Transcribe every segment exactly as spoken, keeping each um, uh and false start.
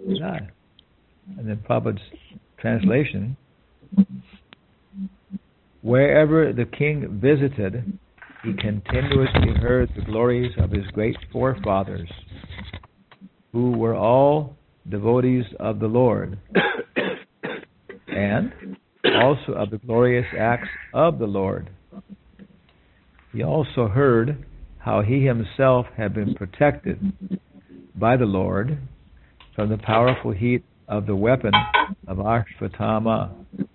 Yeah. And then Prabhupada's translation, wherever the king visited, he continuously heard the glories of his great forefathers, who were all devotees of the Lord, and also of the glorious acts of the Lord. He also heard how he himself had been protected by the Lord from the powerful heat of the weapon of Ashvatthama.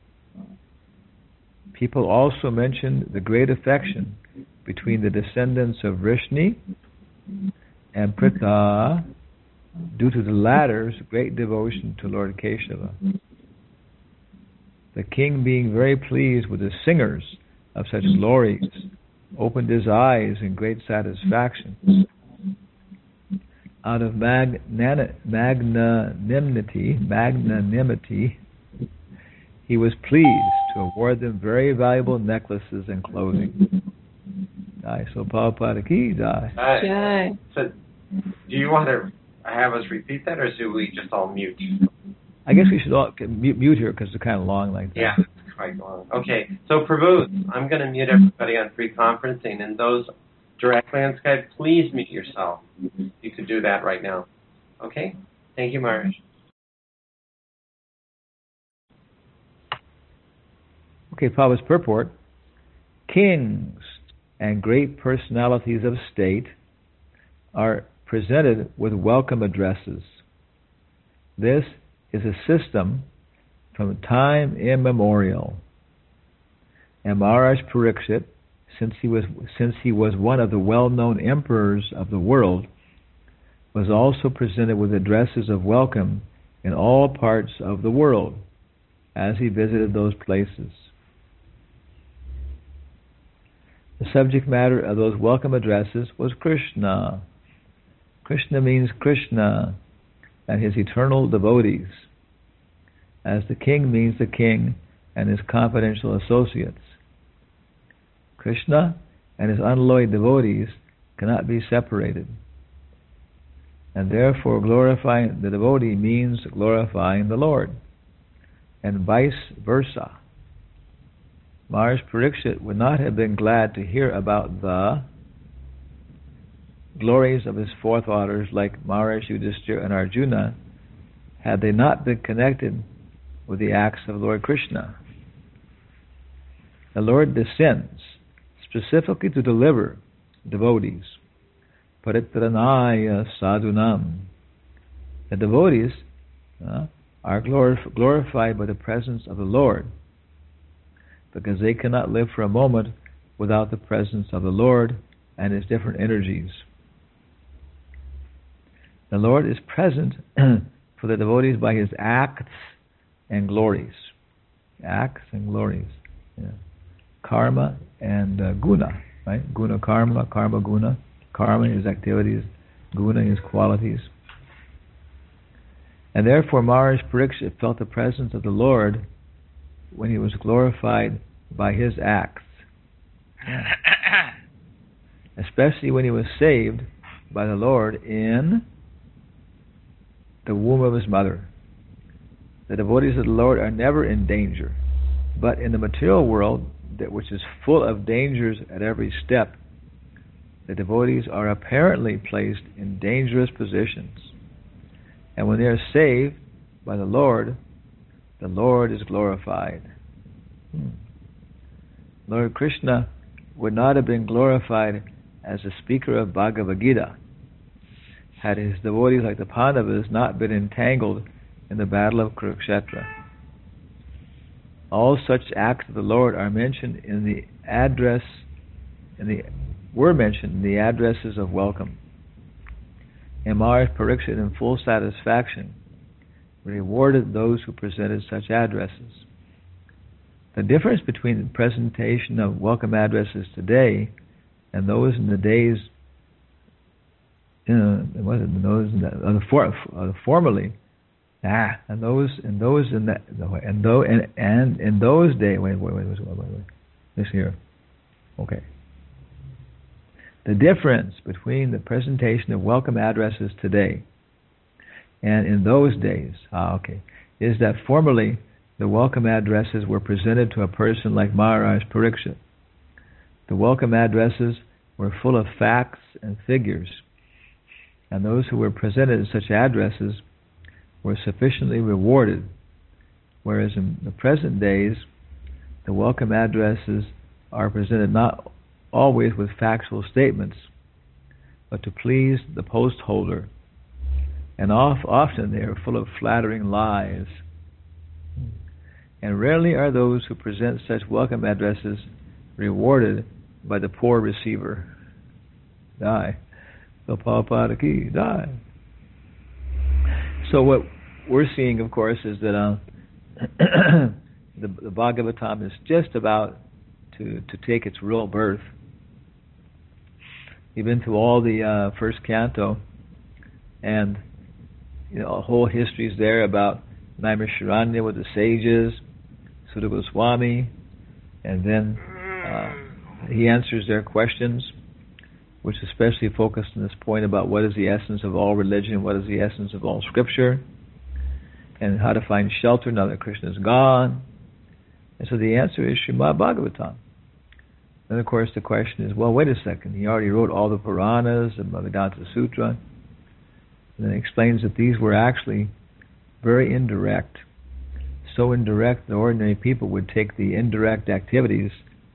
People also mentioned the great affection between the descendants of Vrishni and Pritha due to the latter's great devotion to Lord Keshava. The king, being very pleased with the singers of such glories, opened his eyes in great satisfaction. Out of magnanimity, magnanimity, magnanimity, he was pleased to award them very valuable necklaces and clothing. Jai, so Prabhupada ki jai. Jai. So, do you want to have us repeat that, or should we just all mute? I guess we should all mute, mute here because it's kind of long like that. Yeah, it's quite long. Okay, so Prabhu, I'm going to mute everybody on free conferencing, and those directly on Skype, please mute yourself. You could do that right now. Okay? Thank you, Maharaj. Okay, Prabhupada's purport. Kings and great personalities of state are presented with welcome addresses. This is a system from time immemorial. And Maharaj Pariksit, since he was since he was one of the well-known emperors of the world, was also presented with addresses of welcome in all parts of the world as he visited those places. The subject matter of those welcome addresses was Krishna. Krishna means Krishna and his eternal devotees, as the king means the king and his confidential associates. Krishna and his unalloyed devotees cannot be separated, and therefore glorifying the devotee means glorifying the Lord, and vice versa. Maharaj Pariksit would not have been glad to hear about the glories of his forefathers like Maharaj Yudhishthira and Arjuna had they not been connected with the acts of Lord Krishna. The Lord descends specifically to deliver devotees. Paritranaya sadhunam. The devotees uh, are glorif- glorified by the presence of the Lord, because they cannot live for a moment without the presence of the Lord and his different energies. The Lord is present for the devotees by his acts and glories. Acts and glories. Yeah. Karma and uh, guna, right? Guna karma, karma guna. Karma is activities, guna is qualities. And therefore Maharaj Pariksit felt the presence of the Lord when he was glorified by his acts. Especially when he was saved by the Lord in the womb of his mother. The devotees of the Lord are never in danger, but in the material world, that which is full of dangers at every step, the devotees are apparently placed in dangerous positions. And when they are saved by the Lord, the Lord is glorified. Hmm. Lord Krishna would not have been glorified as a speaker of Bhagavad Gita had his devotees like the Pandavas not been entangled in the battle of Kurukshetra. All such acts of the Lord are mentioned in the address, in the were mentioned in the addresses of welcome. And Maharaj Pariksit, in full satisfaction, rewarded those who presented such addresses. The difference between the presentation of welcome addresses today and those in the days, you know, was it those in the, uh, the for, uh, formerly, ah, and those and those in that, and though and and in those days, wait, wait, wait, wait, wait, wait, wait, this here, okay. The difference between the presentation of welcome addresses today and in those days, ah, okay, is that formerly the welcome addresses were presented to a person like Maharaj Pariksit. The welcome addresses were full of facts and figures, and those who were presented such addresses were sufficiently rewarded, whereas in the present days, the welcome addresses are presented not always with factual statements, but to please the post holder, and off, often they are full of flattering lies. And rarely are those who present such welcome addresses rewarded by the poor receiver. Die. So Prabhupada ki, die. So what we're seeing, of course, is that uh, the, the Bhagavatam is just about to, to take its real birth. You've been through all the uh, first canto, and you know, a whole history is there about Naimisharanya with the sages, Sutta Goswami, and then uh, he answers their questions, which especially focused on this point about what is the essence of all religion, what is the essence of all scripture, and how to find shelter now that Krishna is gone. And so the answer is Srimad Bhagavatam. Then of course the question is, well, wait a second, he already wrote all the Puranas and Bhagavatam Sutra, and then he explains that these were actually very indirect, so indirect that ordinary people would take the indirect activities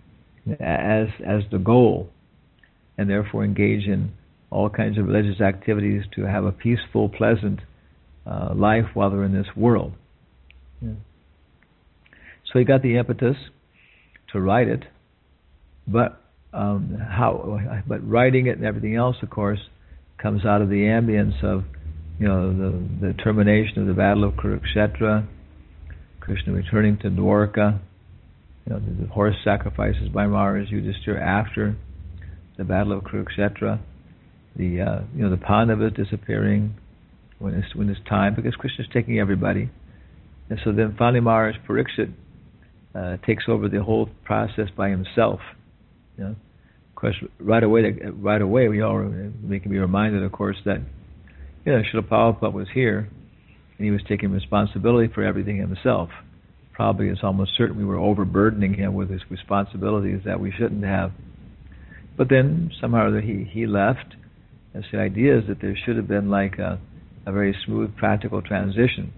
as as the goal, and therefore engage in all kinds of religious activities to have a peaceful, pleasant uh, life while they're in this world. Yeah. So he got the impetus to write it, but um, how? But writing it and everything else, of course, comes out of the ambience of, you know, the, the termination of the Battle of Kurukshetra, Krishna returning to Dwarka, you know, the, the horse sacrifices by Maharaj Yudhishthira after the Battle of Kurukshetra, the uh, you know the Pandavas disappearing when it's when it's time, because Krishna's taking everybody, and so then finally Maharaj Pariksit uh, takes over the whole process by himself. You know, of course, right away, right away, we all we can be reminded, of course, that you know Srila Prabhupada was here, and he was taking responsibility for everything himself. Probably it's almost certain we were overburdening him with his responsibilities that we shouldn't have. But then somehow he he left, and so the idea is that there should have been like a, a very smooth, practical transition,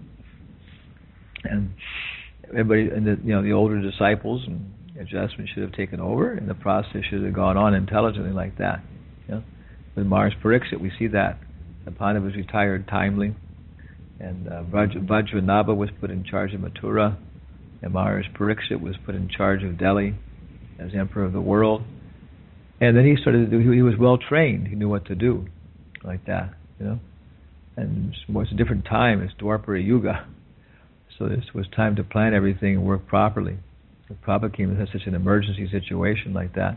and everybody, and the you know the older disciples and adjustment should have taken over, and the process should have gone on intelligently like that. You know? With Maharaj Pariksit, we see that the Pandavas retired timely, and uh, Vajra, Vajranabha was put in charge of Mathura, and Maharaj Pariksit was put in charge of Delhi as Emperor of the world. And then he started to do, he, he was well trained, he knew what to do, like that, you know. And it's a different time, it's Dwapara Yuga. So this was time to plan everything and work properly. The Prabhupada came in such an emergency situation like that.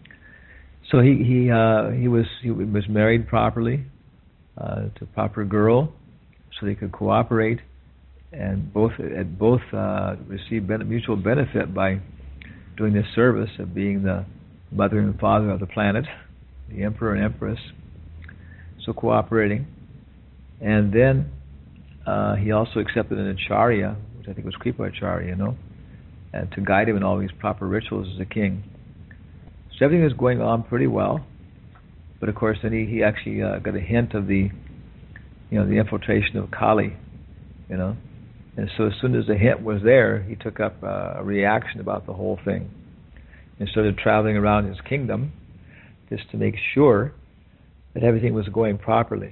So he he uh, he was he was married properly uh, to a proper girl, so they could cooperate, and both at both uh, received ben- mutual benefit by doing this service of being the mother and father of the planet, the emperor and empress. So cooperating, and then uh, he also accepted an acharya, which I think was Kripa Acharya, you know, and to guide him in all these proper rituals as a king. So everything was going on pretty well, but of course then he, he actually uh, got a hint of the, you know, the infiltration of Kali, you know, and so as soon as the hint was there, he took up uh, a reaction about the whole thing, and started traveling around his kingdom just to make sure that everything was going properly.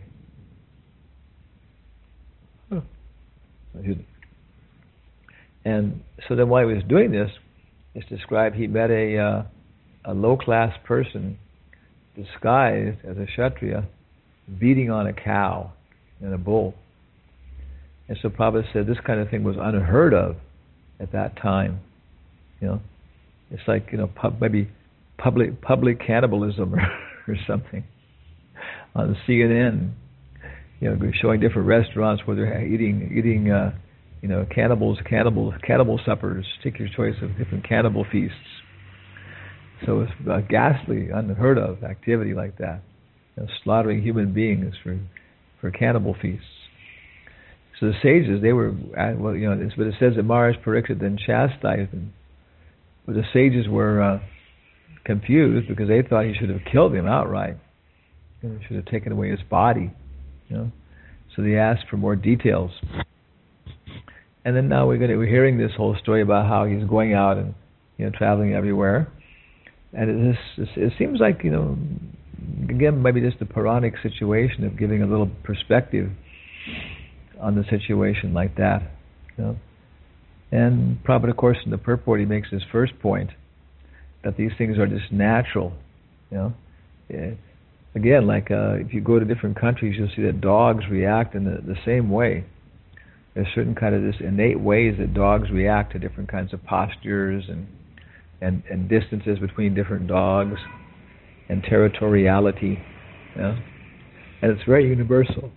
Huh. And so then while he was doing this, it's described he met a uh, a low-class person disguised as a Kshatriya beating on a cow and a bull. And so Prabhupada said this kind of thing was unheard of at that time. You know, it's like, you know, pub, maybe public public cannibalism or, or something on C N N. You know, showing different restaurants where they're eating eating. Uh, You know, cannibals, cannibal, cannibal suppers. Take your choice of different cannibal feasts. So it's a ghastly, unheard of activity like that, you know, slaughtering human beings for for cannibal feasts. So the sages, they were, well, you know, but it says that Maharaj Pariksit then chastised them. But the sages were uh, confused because they thought he should have killed him outright. You know, he should have taken away his body. You know, so they asked for more details. And then now we're going to, we're hearing this whole story about how he's going out and, you know, traveling everywhere. And it, this, it seems like, you know, again, maybe just a Puranic situation of giving a little perspective on the situation like that. You know. And Prabhupada, of course, in the purport, he makes his first point that these things are just natural. You know. Yeah. Again, like uh, if you go to different countries, you'll see that dogs react in the, the same way. There's certain kind of this innate ways that dogs react to different kinds of postures and and, and distances between different dogs and territoriality. You know? And it's very universal.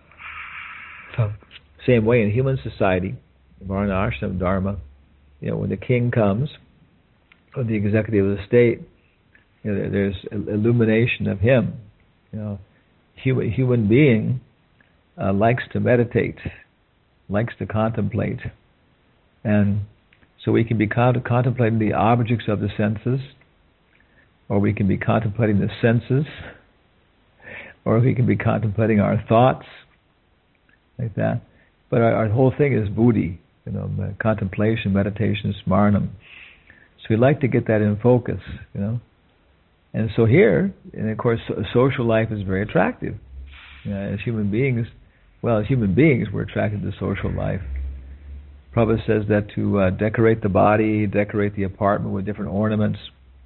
So, same way in human society, Varna Ashram Dharma, you know, when the king comes, or the executive of the state, you know, there's illumination of him. You know, human human being uh, likes to meditate, likes to contemplate, and so we can be con- contemplating the objects of the senses, or we can be contemplating the senses, or we can be contemplating our thoughts, like that. But our, our whole thing is buddhi, you know, contemplation, meditation, smarnam. So we like to get that in focus, you know. And so here, and of course, social life is very attractive. You know, as human beings, well, as human beings, we're attracted to social life. Prabhupada says that to uh, decorate the body, decorate the apartment with different ornaments,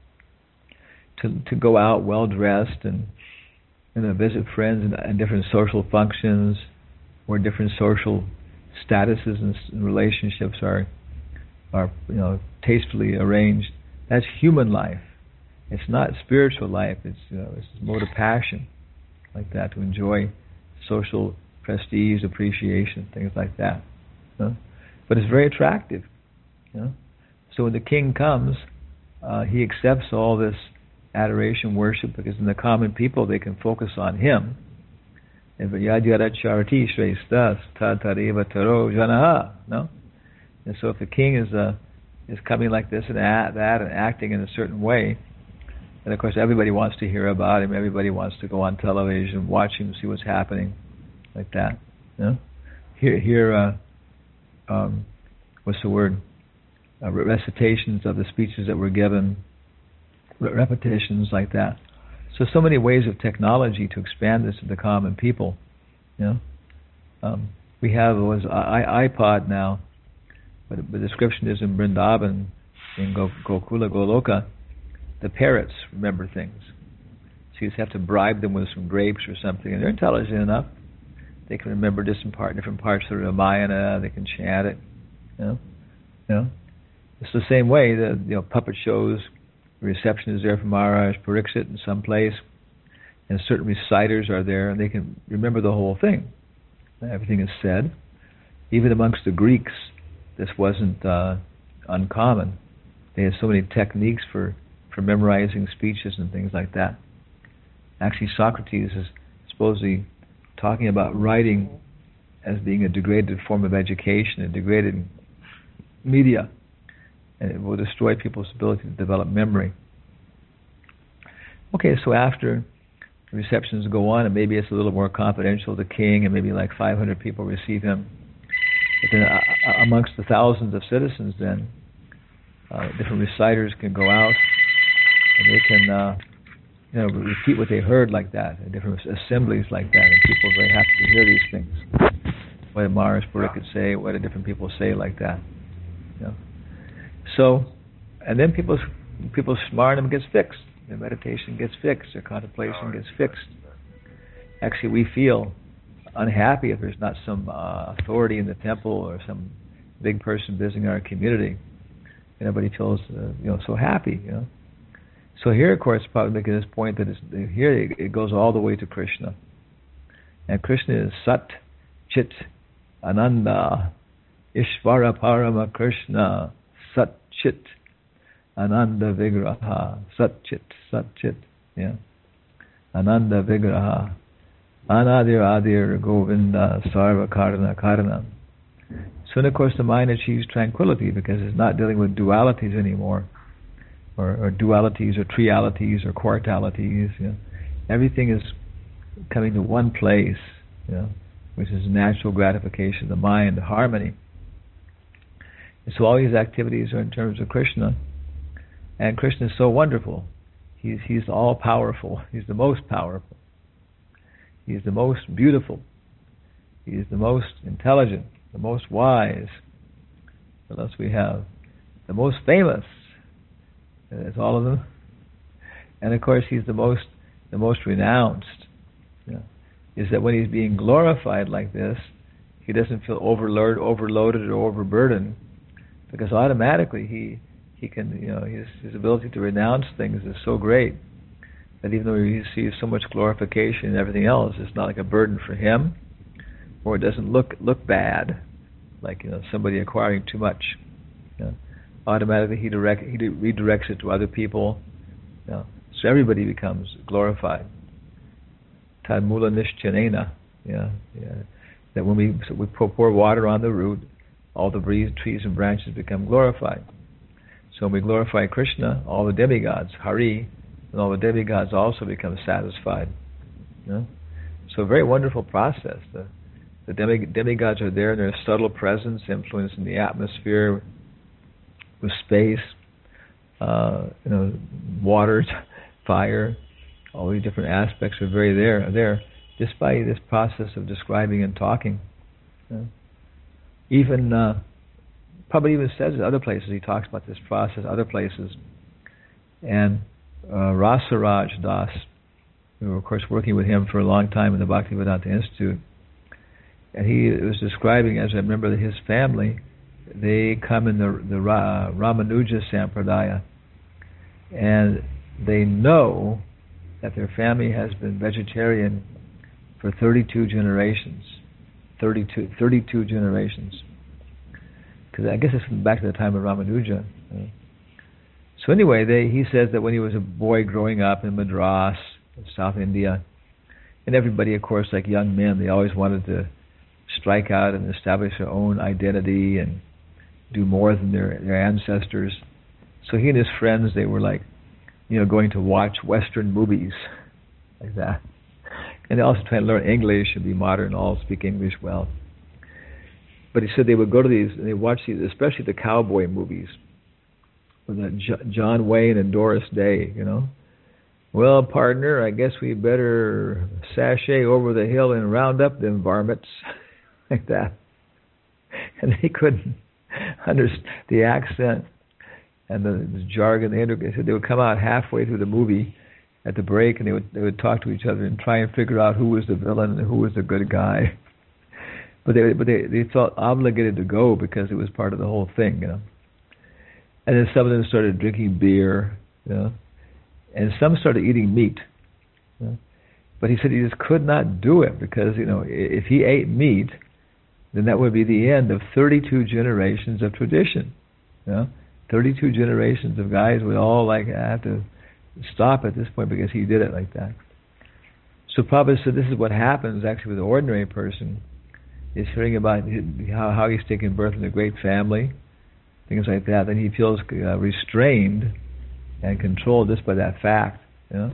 to to go out well dressed and you know, visit friends and, and different social functions, where different social statuses and, and relationships are are you know tastefully arranged. That's human life. It's not spiritual life. It's you know it's a mode of passion, like that, to enjoy social prestige, appreciation, things like that. You know? But it's very attractive. You know? So when the king comes, uh, he accepts all this adoration, worship, because in the common people they can focus on him. And Yadyara Charati Shrestas Tatareva Taro Janaha. No? And so if the king is uh, is coming like this and at that and acting in a certain way, and of course everybody wants to hear about him, everybody wants to go on television, watch him, see what's happening, like that. You know? Here, here uh, um, what's the word? Uh, recitations of the speeches that were given, repetitions like that. So, so many ways of technology to expand this to the common people. You know, um, we have was I, iPod now, but the description is in Vrindavan, in Gokula Goloka, the parrots remember things. So you just have to bribe them with some grapes or something, and they're intelligent enough. They can remember different part, different parts of the Ramayana. They can chant it. You know, you know. It's the same way the you know puppet shows. The reception is there from Maharaj Pariksit in some place, and certain reciters are there, and they can remember the whole thing. Everything is said. Even amongst the Greeks, this wasn't uh, uncommon. They had so many techniques for, for memorizing speeches and things like that. Actually, Socrates is supposedly talking about writing as being a degraded form of education, a degraded media. And it will destroy people's ability to develop memory. Okay, so after the receptions go on, and maybe it's a little more confidential, the king, and maybe like five hundred people receive him. But then uh, amongst the thousands of citizens, then, uh, different reciters can go out, and they can uh, you know, repeat what they heard like that, in different assemblies like that, and people are very happy to hear these things. What did Maharaj Puri could say, what did different people say like that. You know? So, and then people's people's smarnam gets fixed. Their meditation gets fixed. Their contemplation gets fixed. Actually, we feel unhappy if there's not some uh, authority in the temple or some big person visiting our community. And everybody feels, uh, you know, so happy. You know. So here, of course, probably making this point that it's, here it goes all the way to Krishna, and Krishna is Sat, Chit, Ananda, Ishvara Parama Krishna. Sat Chit Ananda Vigraha. Sat Chit, Sat Chit, yeah. Ananda Vigraha. Anadir Adir Govinda Sarva Karana Karana. Soon, of course, the mind achieves tranquility because it's not dealing with dualities anymore, or, or dualities, or trialities, or quartalities. You know. Everything is coming to one place, you know, which is natural gratification of the mind, the harmony. And so all these activities are in terms of Krishna, and Krishna is so wonderful. He's he's all powerful. He's the most powerful. He's the most beautiful. He's the most intelligent, the most wise. What else we have? The most famous. That's all of them. And of course, he's the most the most renounced. You know, is that when he's being glorified like this, he doesn't feel overloaded, overloaded or overburdened, because automatically he he can, you know, his his ability to renounce things is so great that even though he receives so much glorification and everything else, it's not like a burden for him, or it doesn't look look bad, like, you know, somebody acquiring too much. You know, automatically he direct he redirects it to other people. You know, so everybody becomes glorified. Tadmula nishchanena, yeah, yeah. That when we so we pour water on the root, all the trees and branches become glorified. So when we glorify Krishna, all the demigods, Hari, and all the demigods also become satisfied. You know? So a very wonderful process. The, the demi, demigods are there in their subtle presence, influencing the atmosphere with space, uh, you know, water, fire. All these different aspects are very there, are there just by this process of describing and talking. You know? Even uh, Prabhupada even says in other places, he talks about this process, other places. And uh, Rasaraj Das, we were of course working with him for a long time in the Bhaktivedanta Institute, and he was describing, as I remember, that his family, they come in the, the Ra, Ramanuja Sampradaya, and they know that their family has been vegetarian for thirty-two generations. thirty-two, thirty-two generations. Because I guess it's from back to the time of Ramanuja. Uh, so anyway, they, he says that when he was a boy growing up in Madras, South India, and everybody, of course, like young men, they always wanted to strike out and establish their own identity and do more than their, their ancestors. So he and his friends, they were like, you know, going to watch Western movies, like that. And they also try to learn English and be modern, all speak English well. But he said they would go to these, and they watch these, especially the cowboy movies, with John Wayne and Doris Day, you know. Well, partner, I guess we better sashay over the hill and round up them varmints, like that. And they couldn't understand the accent and the, the jargon. They said they would come out halfway through the movie at the break, and they would they would talk to each other and try and figure out who was the villain and who was the good guy. But they but they, they felt obligated to go because it was part of the whole thing, you know. And then some of them started drinking beer, you know, and some started eating meat. You know? But he said he just could not do it because, you know, if he ate meat, then that would be the end of thirty-two generations of tradition. You know, thirty-two generations of guys would all like have to stop at this point because he did it like that. So Prabhupada said this is what happens actually with an ordinary person, is hearing about how, how he's taken birth in a great family, things like that, then he feels uh, restrained and controlled just by that fact. You know?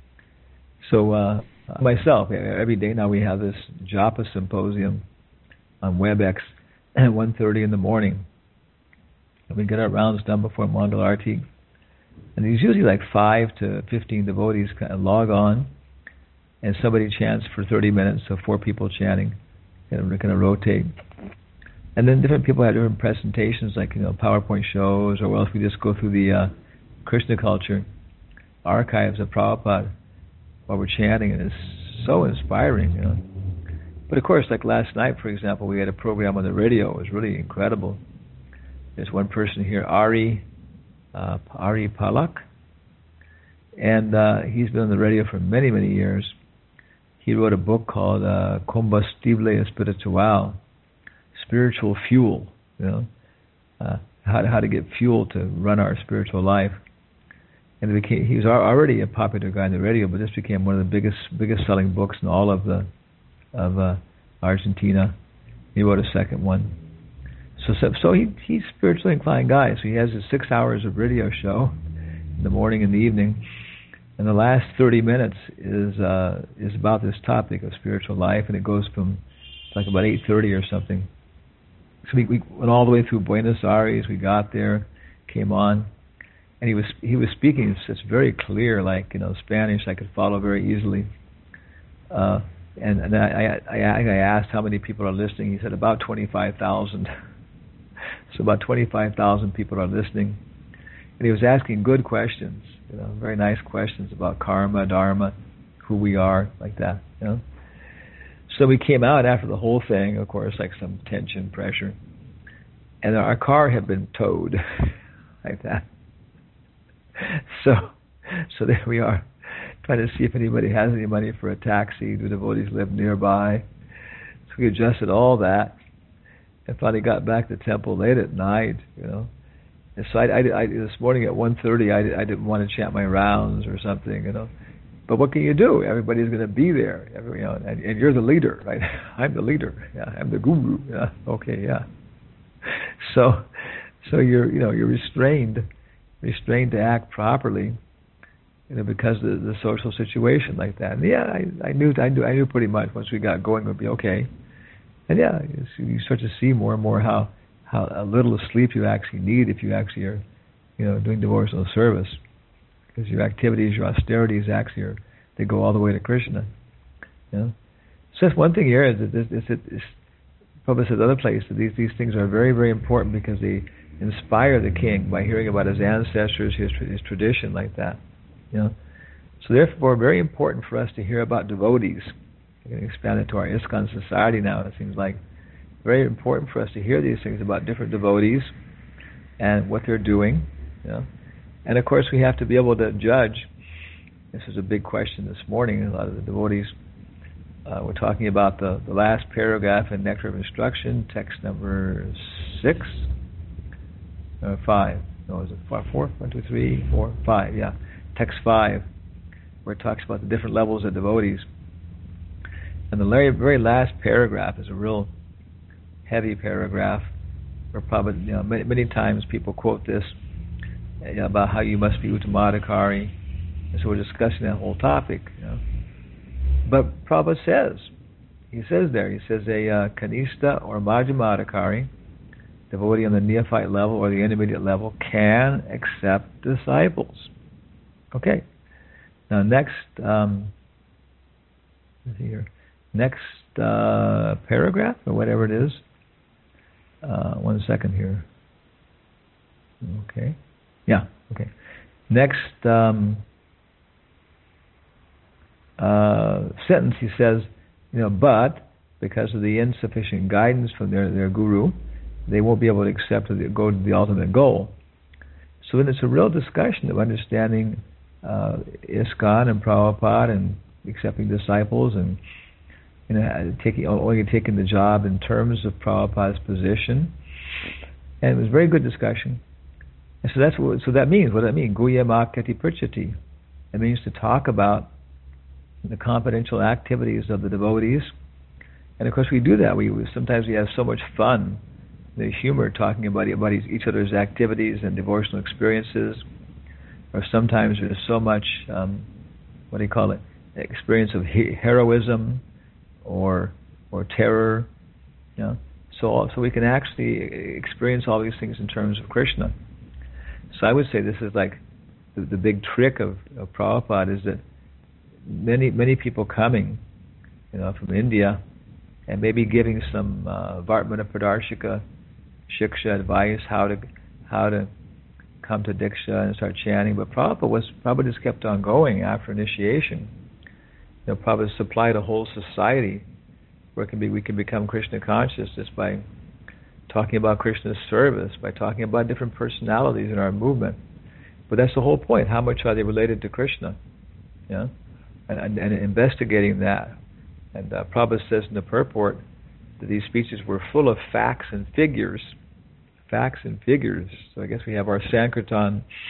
So uh, myself, every day now we have this Japa symposium on WebEx at one thirty in the morning. And we get our rounds done before Mangal Arati. And there's usually like five to fifteen devotees kind of log on, and somebody chants for thirty minutes, so four people chanting, kind of, kind of rotate. And then different people have different presentations, like, you know, PowerPoint shows, or else we just go through the uh, Krishna culture archives of Prabhupada while we're chanting, and it's so inspiring, you know. But of course, like last night, for example, we had a program on the radio. It was really incredible. There's one person here, Ari, uh, Ari Palak, and uh, he's been on the radio for many, many years. He wrote a book called uh, Combustible Espiritual, Spiritual Fuel, you know, uh, how, to, how to get fuel to run our spiritual life. and it became, he was already a popular guy on the radio, but this became one of the biggest biggest selling books in all of the of uh, Argentina. He wrote a second one. So so, so he he's a spiritually inclined guy. So he has his six hours of radio show in the morning and the evening, and the last thirty minutes is uh, is about this topic of spiritual life, and it goes from it's like about eight thirty or something. So we, we went all the way through Buenos Aires. We got there, came on, and he was he was speaking. It's, it's very clear, like you know Spanish. I could follow very easily. Uh, and and I, I I asked how many people are listening. He said about twenty-five thousand. So about twenty-five thousand people are listening, and he was asking good questions. You know, very nice questions about karma, dharma, who we are, like that. You know. So we came out after the whole thing, of course, like some tension, pressure, and our car had been towed, like that. So, so there we are, trying to see if anybody has any money for a taxi. Do devotees live nearby? So we adjusted all that, and finally got back to the temple late at night, you know. And so I, I, I this morning at one thirty, I, I didn't want to chant my rounds or something, you know. But what can you do? Everybody's going to be there, every, you know, and, and you're the leader, right? I'm the leader. Yeah, I'm the guru. Yeah, okay, yeah. So, so you're, you know, you're restrained, restrained to act properly, you know, because of the, the social situation like that. And yeah, I, I knew, I knew, I knew pretty much once we got going it would be okay. And yeah, you, you start to see more and more how how a little sleep you actually need if you actually are, you know, doing devotional service. Because your activities, your austerities, actually are, they go all the way to Krishna. You know? So that's one thing here is that this, this, this Prabhupada says other places that these these things are very, very important because they inspire the king by hearing about his ancestors, his his tradition, like that. You know, so therefore, very important for us to hear about devotees. We're going to expand it to our ISKCON society now. It seems like very important for us to hear these things about different devotees and what they're doing. You know. And of course, we have to be able to judge. This is a big question this morning. A lot of the devotees uh, were talking about the, the last paragraph in Nectar of Instruction, text number six, or five. No, is it four? four? One, two, three, four, five. Yeah, text five, where it talks about the different levels of devotees. And the very, very last paragraph is a real heavy paragraph, where probably you know, many, many times people quote this. About how you must be Uttamadhikari, and so we're discussing that whole topic. You know. But Prabhupada says, he says there, he says a uh, Kanista or Madhyamadhikari, devotee on the neophyte level or the intermediate level, can accept disciples. Okay. Now next, um, let's see here, next uh, paragraph or whatever it is. Uh, one second here. Okay. Yeah, okay. Next um, uh, sentence, he says, you know, but because of the insufficient guidance from their, their guru, they won't be able to accept or go to the ultimate goal. So then it's a real discussion of understanding uh, ISKCON and Prabhupada and accepting disciples and you know taking only taking the job in terms of Prabhupada's position. And it was a very good discussion. And so that's what so that means. What does that mean? Guyama Kati Purchati. It means to talk about the confidential activities of the devotees. And of course we do that. We, we sometimes we have so much fun, the humor talking about, about each other's activities and devotional experiences. Or sometimes there's so much um, what do you call it? Experience of he- heroism or or terror. You know? So so we can actually experience all these things in terms of Krishna. So I would say this is like the, the big trick of, of Prabhupada is that many many people coming, you know, from India, and maybe giving some uh, Vartmana Pradarshika Shiksha advice how to how to come to Diksha and start chanting. But Prabhupada was Prabhupada just kept on going after initiation. You know, Prabhupada supplied a whole society where it can be we can become Krishna conscious just by talking about Krishna's service, by talking about different personalities in our movement. But that's the whole point. How much are they related to Krishna? Yeah, and, and, and investigating that. And uh, Prabhupada says in the purport that these speeches were full of facts and figures. Facts and figures. So I guess we have our Sankirtan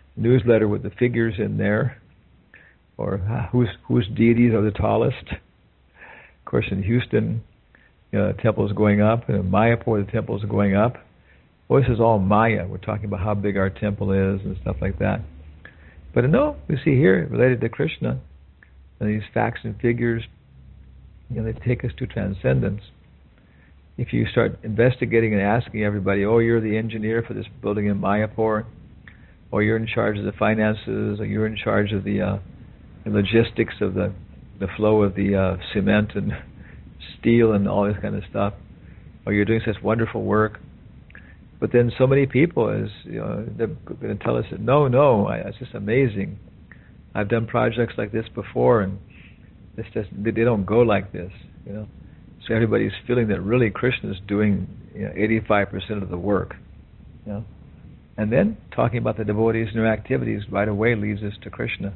newsletter with the figures in there, or whose whose deities are the tallest. Of course, in Houston, you know, the temple is going up, and in Mayapur, the temple is going up. Well, this is all Maya. We're talking about how big our temple is and stuff like that. But no, we see here, related to Krishna, and these facts and figures, you know, they take us to transcendence. If you start investigating and asking everybody, oh, you're the engineer for this building in Mayapur, or you're in charge of the finances, or you're in charge of the, uh, the logistics of the, the flow of the uh, cement and steel and all this kind of stuff, or you're doing such wonderful work. But then so many people, is you know, they're going to tell us that no, no, I, it's just amazing. I've done projects like this before, and it's just they don't go like this, you know. So everybody's feeling that really Krishna is doing, you know, eighty-five percent of the work, you know. And then talking about the devotees and their activities right away leads us to Krishna.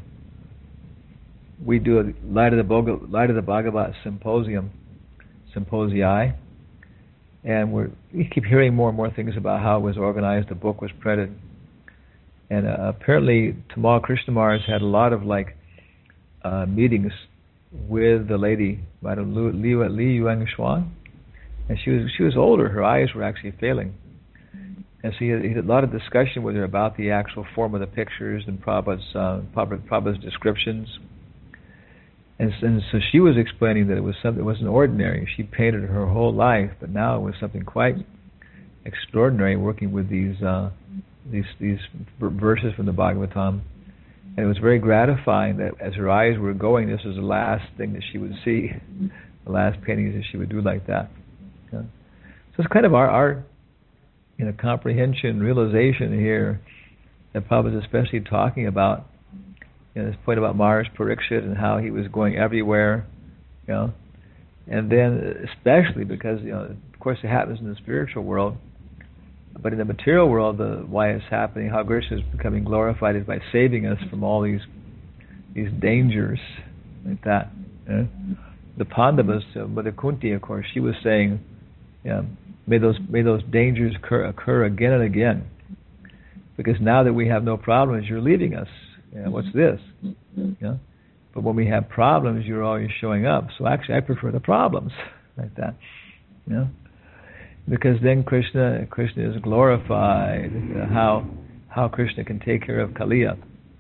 We do a Light of the Bhagavad, Light of the Bhagavad symposium, symposii, and we're, we keep hearing more and more things about how it was organized. The book was printed, and uh, apparently Tamal Krishnamars had a lot of like uh, meetings with the lady, Madam Li Yuang Xuan, and she was she was older. Her eyes were actually failing, and so he had, he had a lot of discussion with her about the actual form of the pictures and Prabhupada's uh, Prabhupada's descriptions. And, and so she was explaining that it was something, it wasn't ordinary. She painted her whole life, but now it was something quite extraordinary, working with these uh, these these verses from the Bhagavatam. And it was very gratifying that as her eyes were going, this was the last thing that she would see, the last paintings that she would do like that. Yeah. So it's kind of our, our you know, comprehension, realization here that Prabhupada is especially talking about, you know, this point about Maharaj Parikshit and how he was going everywhere, you know, and then especially because, you know, of course it happens in the spiritual world, but in the material world, the, why it's happening, how Krishna is becoming glorified is by saving us from all these these dangers like that. You know? The Pandavas, uh, Mother Kunti, of course, she was saying, yeah, may those may those dangers occur, occur again and again, because now that we have no problems, you're leaving us. Yeah, what's this? Yeah. But when we have problems, you're always showing up. So actually, I prefer the problems like that. You know? Because then Krishna, Krishna is glorified. Uh, how how Krishna can take care of Kaliya.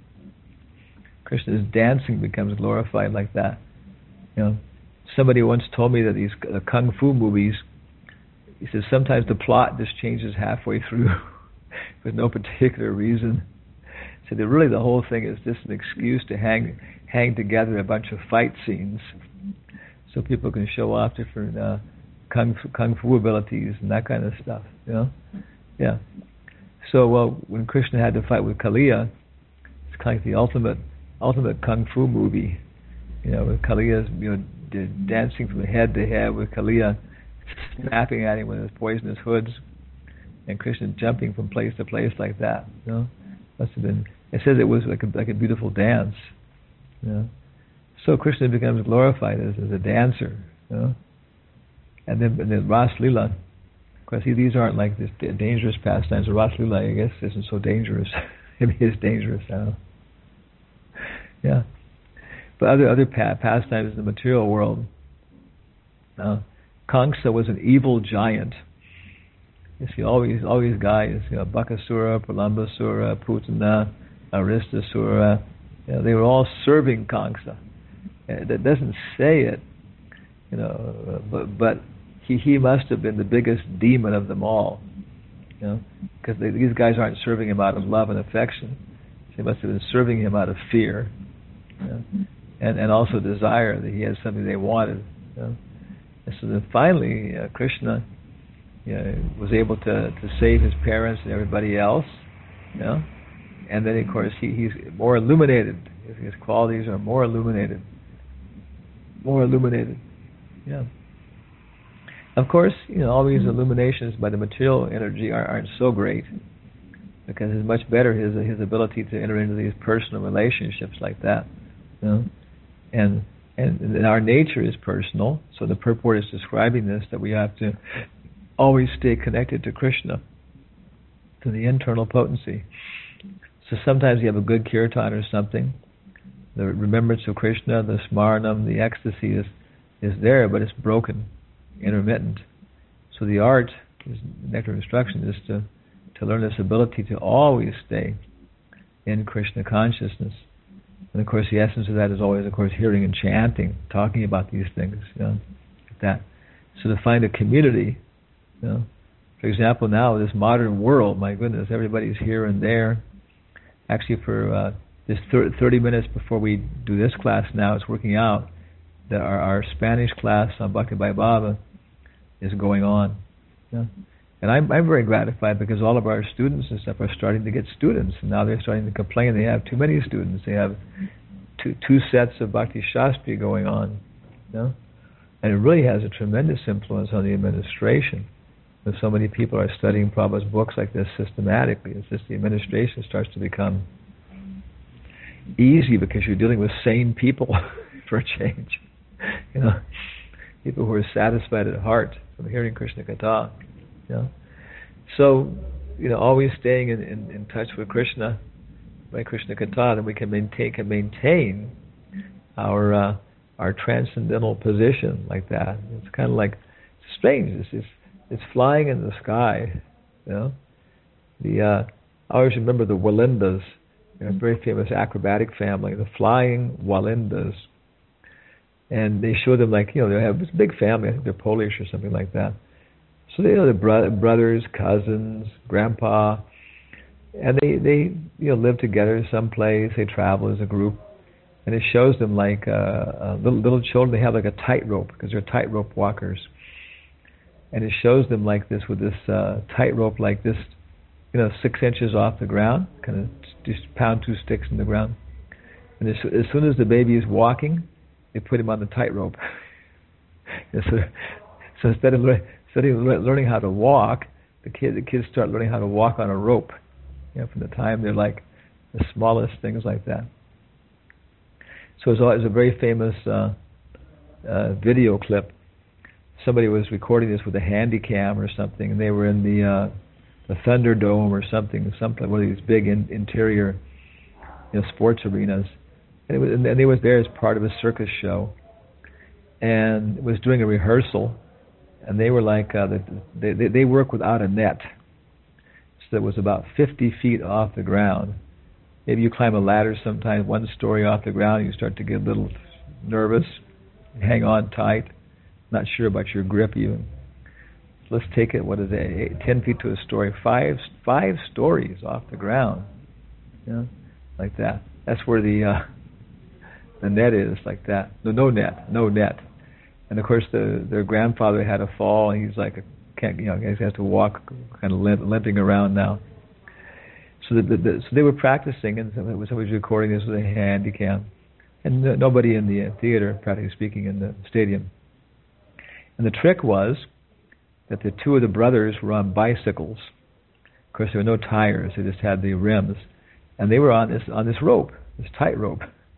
Krishna's dancing becomes glorified like that. You know, somebody once told me that these uh, kung fu movies, he says sometimes the plot just changes halfway through with no particular reason. So that really the whole thing is just an excuse to hang hang together a bunch of fight scenes, so people can show off different uh, kung fu, kung fu abilities and that kind of stuff. You know, yeah. So well, when Krishna had to fight with Kaliya, it's kind of like the ultimate ultimate kung fu movie. You know, with Kaliya's you know dancing from head to head with Kaliya snapping at him with his poisonous hoods, and Krishna jumping from place to place like that. You know. Must have been. It says it was like a like a beautiful dance, you know. So Krishna becomes glorified as, as a dancer, you know. And then, and then Ras Lila, of course, see, these aren't like this dangerous pastimes. The Ras Lila, I guess, isn't so dangerous. Maybe it's dangerous. I don't know. Yeah, but other other pa- pastimes in the material world. Uh, Kamsa was an evil giant. You see, all these, all these guys, you know, Bakasura, Pralambasura, Putana, Aristasura, you know, they were all serving Kamsa. Uh, that doesn't say it, you know, uh, but but he he must have been the biggest demon of them all, you know, because these guys aren't serving him out of love and affection. They must have been serving him out of fear, you know, and and also desire that he had something they wanted, you know. And so then finally, uh, Krishna, you know, was able to, to save his parents and everybody else, you know, and then of course he, he's more illuminated. His, his qualities are more illuminated, more illuminated. Yeah. Of course, you know, all these illuminations by the material energy are, aren't so great, because it's much better his his ability to enter into these personal relationships like that, you know, and and, and our nature is personal. So the purport is describing this, that we have to always stay connected to Krishna, to the internal potency. So sometimes you have a good kirtan or something. The remembrance of Krishna, the smaranam, the ecstasy is is there, but it's broken, intermittent. So the art, is, nectar instruction, is to to learn this ability to always stay in Krishna consciousness. And of course, the essence of that is always, of course, hearing and chanting, talking about these things, you know, like that. So to find a community, you know, for example, now this modern world, my goodness, everybody's here and there. Actually, for uh, this thirty minutes before we do this class now, it's working out that our, our Spanish class on Bhakti Vaibhava is going on. You know? And I'm, I'm very gratified because all of our students and stuff are starting to get students. And now they're starting to complain they have too many students. They have two two sets of Bhakti Shastri going on. You know? And it really has a tremendous influence on the administration. When so many people are studying Prabhupada's books like this systematically, it's just the administration starts to become easy because you're dealing with sane people for a change. You know, people who are satisfied at heart from hearing Krishna Katha. You know? So, you know, always staying in, in, in touch with Krishna, by Krishna Katha, then we can maintain can maintain our uh, our transcendental position like that. It's kind of like strange. It's, it's it's flying in the sky. You know, the uh, I always remember the Walindas, you know, a very famous acrobatic family, the Flying Walindas. And they show them like, you know, they have this big family. I think they're Polish or something like that. So they, you know, they're bro- brothers, cousins, grandpa, and they, they, you know, live together someplace. They travel as a group, and it shows them like uh, uh, little little children. They have like a tightrope because they're tightrope walkers, and it shows them like this with this uh, tightrope like this, you know, six inches off the ground, kind of just pound two sticks in the ground, and as, as soon as the baby is walking, they put him on the tightrope. so, so instead of learning, instead of learning how to walk, the kids the kids start learning how to walk on a rope. You know, from the time they're like the smallest things like that. So it was, it was a very famous uh, uh, video clip. Somebody was recording this with a handy cam or something, and they were in the uh, the Thunderdome or something, some one of these big in, interior, you know, sports arenas. And, it was, and they was there as part of a circus show, and it was doing a rehearsal, and they were like, uh, they, they they work without a net, so it was about fifty feet off the ground. Maybe you climb a ladder sometimes, one story off the ground, you start to get a little nervous, hang on tight, not sure about your grip even. So let's take it, what is it, eight, ten feet to a story, five five stories off the ground, you know, like that. That's where the uh, the net is, like that. No, no net, no net. And of course, the their grandfather had a fall, and he's like, a, can't, you know, he has to walk, kind of limp, limping around now. So, the, the, the, so they were practicing, and somebody was recording this with a handy cam, and no, nobody in the theater, practically speaking, in the stadium. And the trick was that the two of the brothers were on bicycles. Of course, there were no tires; they just had the rims, and they were on this on this rope, this tight rope.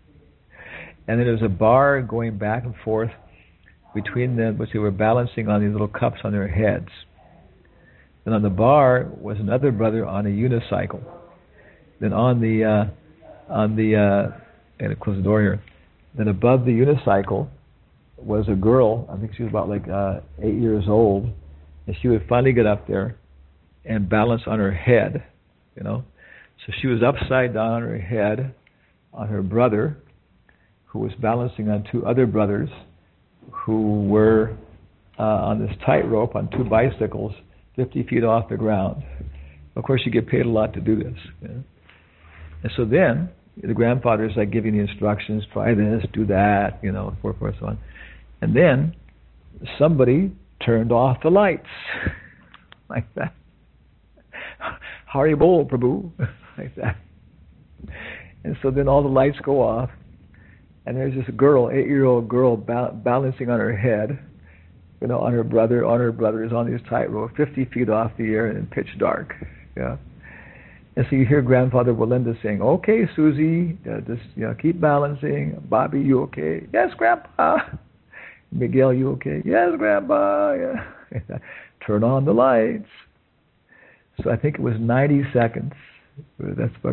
And then there was a bar going back and forth between them, which they were balancing on these little cups on their heads. And on the bar was another brother on a unicycle. Then on the uh, on the uh, and I close the door here. Then above the unicycle was a girl. I think she was about like uh, eight years old, and she would finally get up there and balance on her head. You know, so she was upside down on her head on her brother, who was balancing on two other brothers, who were uh, on this tightrope on two bicycles, fifty feet off the ground. Of course, you get paid a lot to do this. You know? And so then, the grandfather is like giving the instructions, try this, do that, you know, and so forth, so on. And then, somebody turned off the lights, like that. Hari Bol, Prabhu, like that. And so then all the lights go off, and there's this girl, eight-year-old girl, ba- balancing on her head, you know, on her brother, on her brothers, on these tightrope, fifty feet off the air and pitch dark. Yeah. And so you hear Grandfather Walinda saying, "Okay, Susie, uh, just you know, keep balancing. Bobby, you okay? Yes, Grandpa. Miguel, you okay? Yes, Grandpa. Yeah. Turn on the lights." So I think it was ninety seconds. That's probably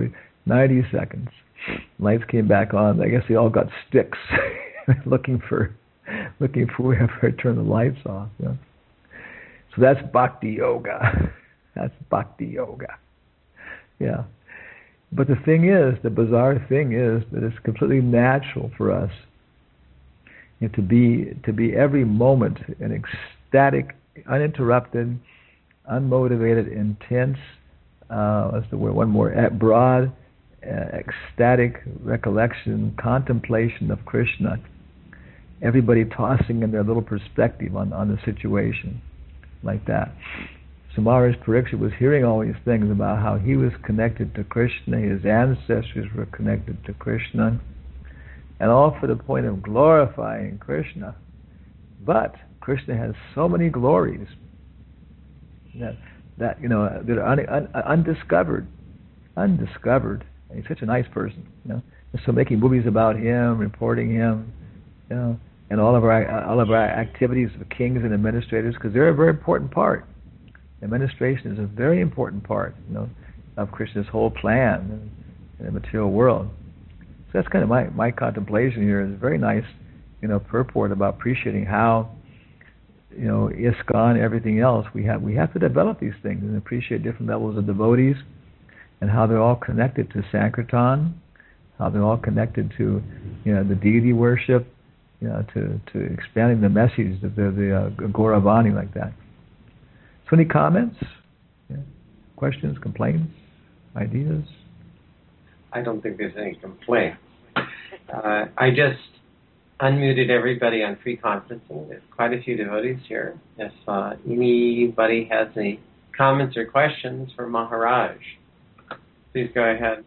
ninety seconds. Lights came back on. I guess they all got sticks, looking for, looking for whoever had turned the lights off. You know? So that's bhakti yoga. That's bhakti yoga. Yeah. But the thing is, the bizarre thing is that it's completely natural for us, you know, to be to be every moment an ecstatic, uninterrupted, unmotivated, intense. Uh, what's the word? One more. Broad, uh, ecstatic recollection, contemplation of Krishna. Everybody tossing in their little perspective on, on the situation, like that. So Maharaj Pariksit was hearing all these things about how he was connected to Krishna, his ancestors were connected to Krishna, and all for the point of glorifying Krishna. But Krishna has so many glories that, that you know, that are un, un, undiscovered, undiscovered. And he's such a nice person, you know. And so making movies about him, reporting him, you know, and all of our all of our activities of kings and administrators, because they're a very important part. Administration is a very important part, you know, of Krishna's whole plan in the material world. So that's kind of my, my contemplation here. Is a very nice, you know, purport about appreciating how, you know, ISKCON, everything else, we have we have to develop these things and appreciate different levels of devotees and how they're all connected to Sankirtan, how they're all connected to, you know, the deity worship, you know, to, to expanding the message of the, the uh, Gauravani like that. So any comments, yeah. questions, complaints, ideas? I don't think there's any complaint. Uh, I just unmuted everybody on free conferencing. There's quite a few devotees here. If uh, anybody has any comments or questions for Maharaj, please go ahead.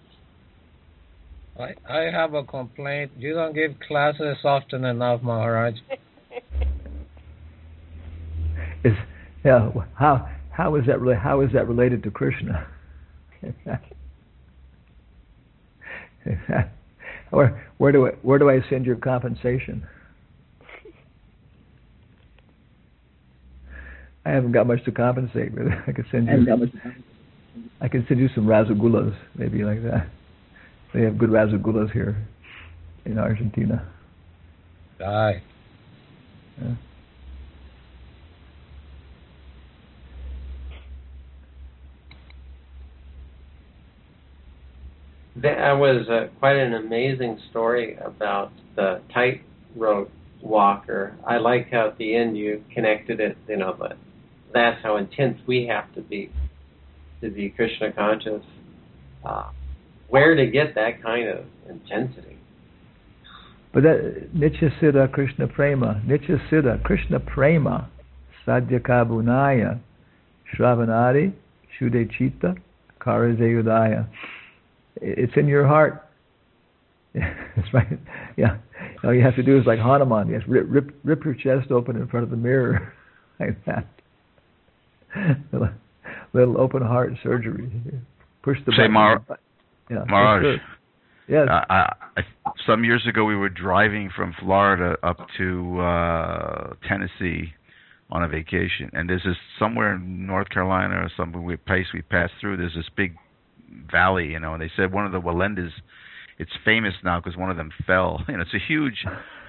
I, I have a complaint. You don't give classes often enough, Maharaj. Is yeah. How how is that really, how is that related to Krishna? where where do I where do I send your compensation? I haven't got much to compensate with. I could send you. I can send you some rasagulas, maybe like that. They have good rasagulas here in Argentina. Die. Yeah. That was uh, quite an amazing story about the tightrope walker. I like how at the end you connected it, you know, but that's how intense we have to be to be Krishna conscious. Uh, where to get that kind of intensity? But that Nitya Siddha Krishna Prema, Nitya Siddha Krishna Prema, Sadhyaka Bunaya, Shravanadi, Shude Chitta, Karaze Udaya. It's in your heart. That's right. Yeah. All you have to do is like Hanuman. Yes, rip, rip, rip your chest open in front of the mirror, like that. Little, little open heart surgery. Push the Say button. Mar- yeah, Maharaj. sure. Yes. Uh, I, I, some years ago, we were driving from Florida up to uh, Tennessee on a vacation, and there's this somewhere in North Carolina or some we place we passed through. There's this big valley, you know, and they said one of the Walendas, it's famous now because one of them fell. You know, it's a huge,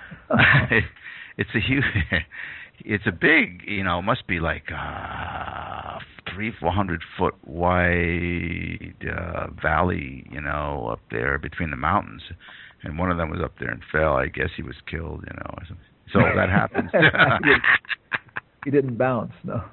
it's a huge, it's a big, you know, must be like uh, three, four hundred foot wide uh, valley, you know, up there between the mountains, and one of them was up there and fell. I guess he was killed, you know. So that happens. he, didn't, he didn't bounce, no.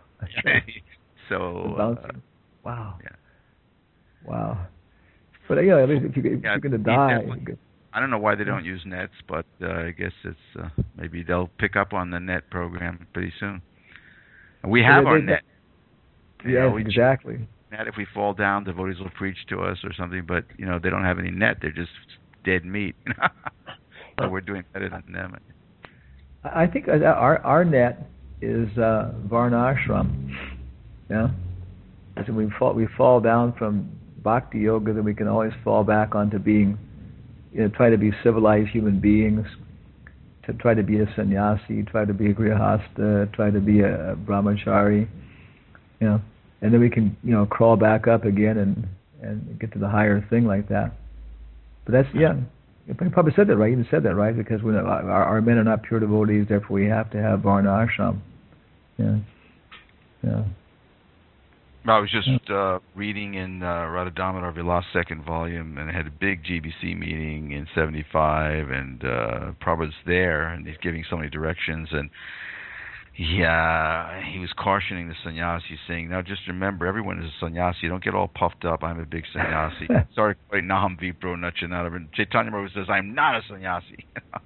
so, uh, wow. Yeah. Wow. But yeah, at least if, you, if yeah, you're going to die. I don't know why they don't use nets, but uh, I guess it's uh, maybe they'll pick up on the net program pretty soon. And we have yeah, our they, net. Yes, exactly. Net, if we fall down, devotees will preach to us or something, but you know they don't have any net. They're just dead meat. So we're doing better than them. I think our our net is uh, Varnashram. Yeah. So we fall we fall down from Bhakti Yoga, then we can always fall back onto being, you know, try to be civilized human beings, to try to be a sannyasi, try to be a grihasta, try to be a brahmachari, you know, and then we can, you know, crawl back up again and and get to the higher thing like that. But that's, yeah, you probably said that right. You even said that right, because we, our, our men are not pure devotees, therefore we have to have Varna Ashram. Yeah. Yeah. I was just uh, reading in uh, Radha Damodar Vilas second volume, and I had a big G B C meeting in seventy-five, and uh, Prabhupada's there, and he's giving so many directions, and yeah, he was cautioning the sannyasis, saying, now just remember, everyone is a sannyasi. Don't get all puffed up. I'm a big sannyasi. Sorry, Naham Vipro Nachanara. Chaitanya Prabhu says, I'm not a sannyasi.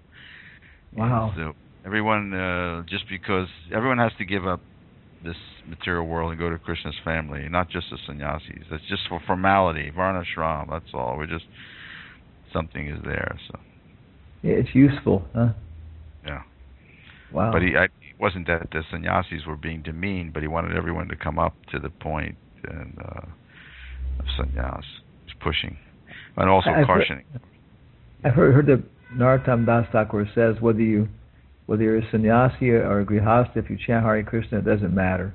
Wow. So everyone, uh, just because, everyone has to give up this material world and go to Krishna's family, not just the sannyasis. That's just for formality, Varna Shram, that's all. We're just, something is there. So. Yeah, it's useful, huh? Yeah. Wow. But he, I, it wasn't that the sannyasis were being demeaned, but he wanted everyone to come up to the point and, uh, of sannyas. He's pushing. And also I've cautioning. Heard, I've heard, heard that Narottam Das Thakur says whether you whether you're a sannyasi or a grihastha, if you chant Hare Krishna, it doesn't matter.